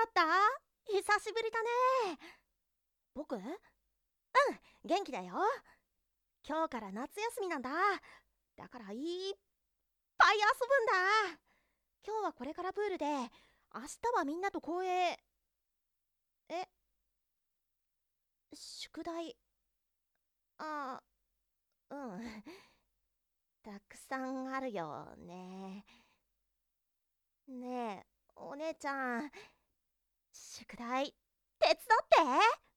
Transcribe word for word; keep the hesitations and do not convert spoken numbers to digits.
った？久しぶりだね。僕うん、元気だよ。今日から夏休みなんだ。だからいっぱい遊ぶんだ。今日はこれからプールで、明日はみんなと公園。え、宿題。あ、うん。たくさんあるよね。ねえ、お姉ちゃん、宿題手伝って。